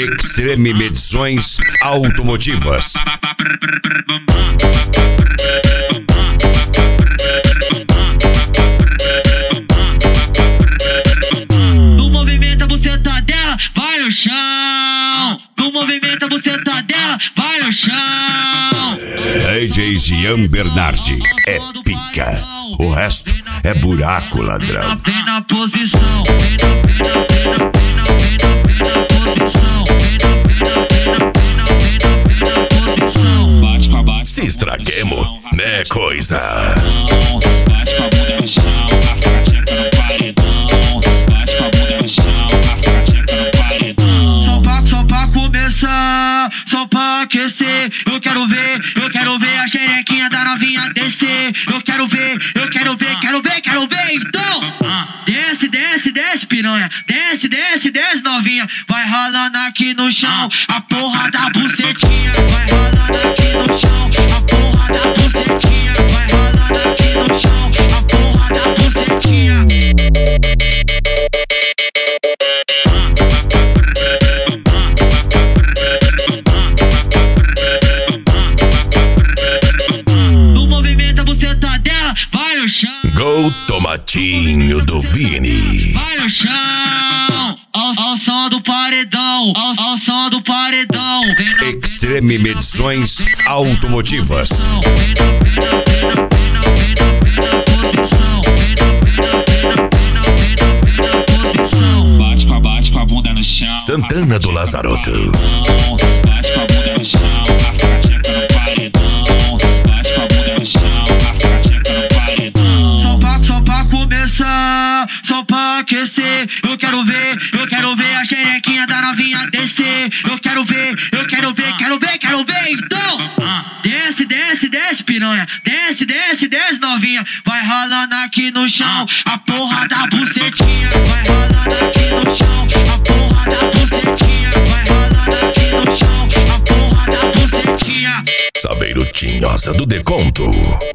Extreme Medições Automotivas. No movimento a buceta dela, vai no chão. No movimento a buceta dela, vai no chão. DJ Jean Bernardi é pica. O resto é buraco, ladrão. Vem na posição, bate com a bate. Se estraguemos, né, coisa. Bate com a bunda no chão, passa a tcheca no paredão. Bate com a bunda no chão, passa a tcheca no paredão. Só pra começar, só pra aquecer. Eu quero ver a xerequinha da novinha descer. Eu quero ver, então. Desce, piranha. Desce, novinha. Vai ralando aqui no chão, a porra da bucetinha. Vai ralando aqui no chão, a porra da bucetinha. Vai ralando aqui no chão, a porra da bucetinha. No movimento a buceta dela, vai no chão. Gol Tomatinho do Vini. Vai no chão, ao som do paredão, ao som do paredão. Extreme Medições Automotivas. Bate com a bunda no chão. Santana do Lazaroto. Bate com a bunda no chão, passa a tcheca no paredão. Bate com a bunda no chão, passa a tcheca no paredão. Só pra começar, só pra aquecer. Eu quero ver a xerequinha da novinha descer. Eu quero ver, então. Desce, piranha. Desce, novinha. Vai ralando aqui no chão, a porra da bucetinha. Vai ralando aqui no chão, a porra da bucetinha. Vai ralando aqui no chão, a porra da bucetinha. Saveiro Tinhosa do Deconto.